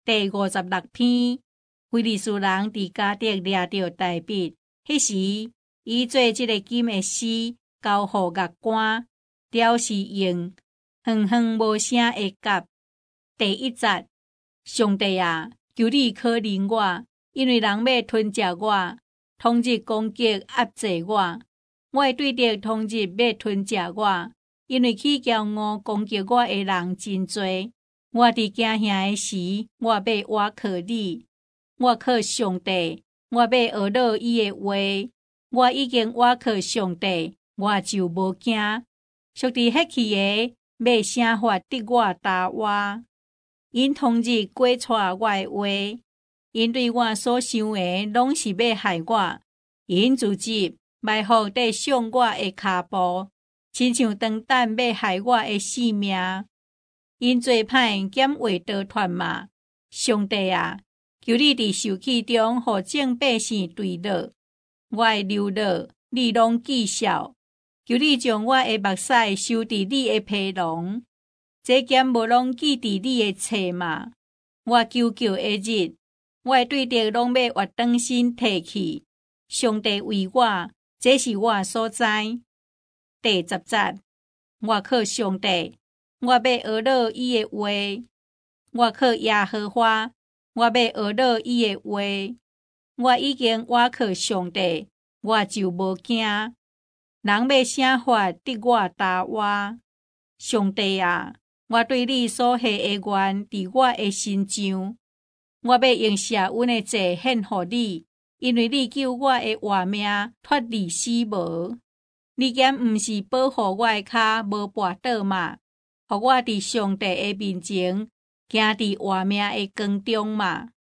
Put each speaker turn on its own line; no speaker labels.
第56篇，非利士人伫迦得掠着大笔，迄时伊做即个金的丝，交互乐官，了是用远远无声的角。第1节，上帝啊，求你可怜我，因为人要吞食我，统日攻击压制我。我会对着统日要吞食我，因为起骄傲攻击我的人真多。我伫惊吓的时，我要倚靠你，我靠上帝，我要学习伊的话。我已经倚靠上帝，我就无惊。属伫迄气的，要啥法得我打我？因统日过错我的话，因对我所想的拢是要害我。因自己埋伏地上我的骹步，亲像长弹要害我的性命。因做歹减话倒传嘛，上帝啊，求你伫受气中，互众百姓对落。我的流落，你拢记笑。求你将我的目屎收伫你的皮囊，这减无拢记伫你的册嘛。我求救的日，我的对敌拢要活转身提去。上帝为我，这是我所知。第10节，我靠上帝。我要学习伊的话，我靠耶和华，我要学习伊的话。我已经倚靠上帝，我就无惊。人要啥法得我打我？上帝啊，我对你所下的愿伫我的心上，我要用谢恩的祭献予你，因为你救我的活命脱离死亡。你竟毋是保护我的脚无绊倒嘛？互我伫上帝的面前，行伫活命的光中嘛。